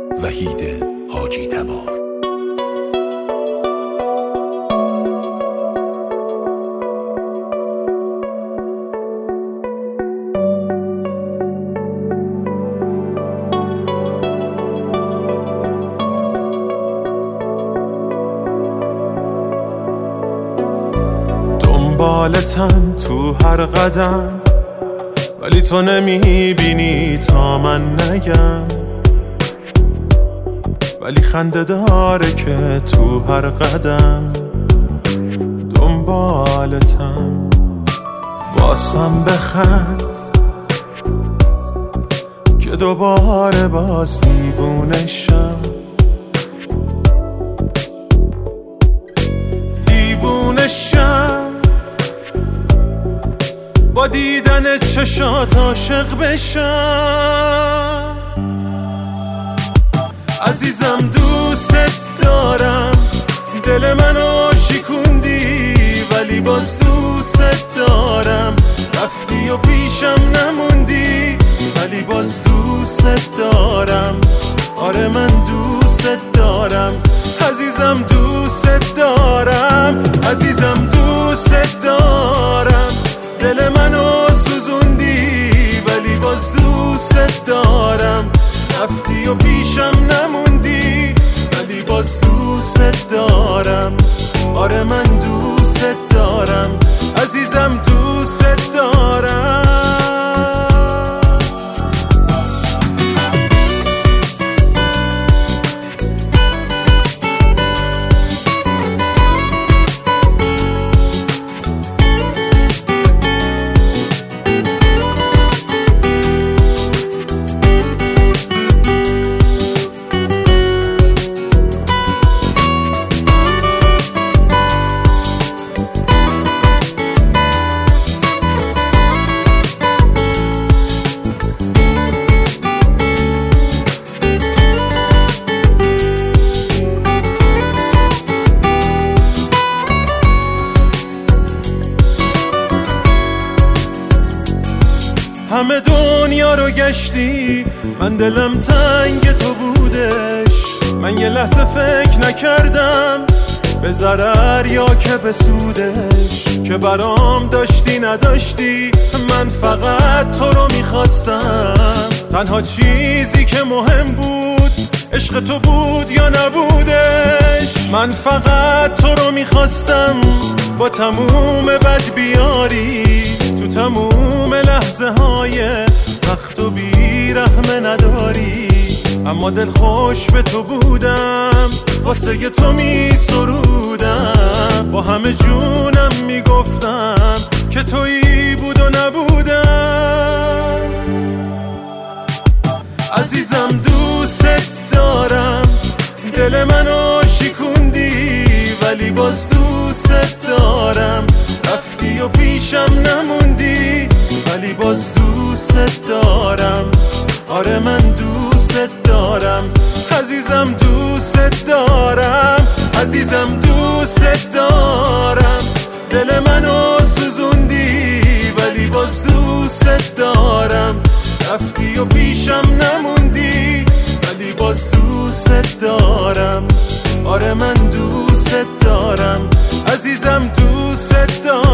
وحید حاجی تبار. دنبالتم تو هر قدم، ولی تو نمیبینی تا من نگم. ولی خنده داره که تو هر قدم دنبالتم. واسم بخند که دوباره باز دیوونه شم. دیوونه شم با دیدن چشات عاشق بشم. عزیزم دوست دارم، دل منو شکوندی ولی باز دوست دارم. رفتی و پیشم نموندی ولی باز دوست دارم. آره من دوست دارم عزیزم، دوست دارم عزیزم، دوست دارم. دل منو سوزوندی ولی باز دوست دارم. رفتی و پیشم نموندی ولی باز دوست دارم. آره من دوست دارم عزیزم، دوست دارم. همه دنیا رو گشتی، من دلم تنگ تو بودش. من یه لحظه فکر نکردم به ضرر یا که به سودش. که برام داشتی نداشتی، من فقط تو رو میخواستم. تنها چیزی که مهم بود عشق تو بود یا نبودش. من فقط تو رو میخواستم با تموم بدبیاری، تو تموم لحظه های سخت و بیرحمه نداری. اما دل خوش به تو بودم، واسه تو می سرودم. با همه جونم می گفتم که تویی بود و نبودم. عزیزم دوست دارم، دل منو شکوندی ولی باز دوست دارم. رفتی و پیشم نموندی ولی باز دوست دارم. آره من دوست دارم عزیزم، دوست دارم عزیزم، دوست دارم. دل منو سوزوندی ولی باز دوست دارم. رفتی و پیشم نموندی ولی باز دوست دارم. آره من دوست دارم عزیزم، دوست دارم.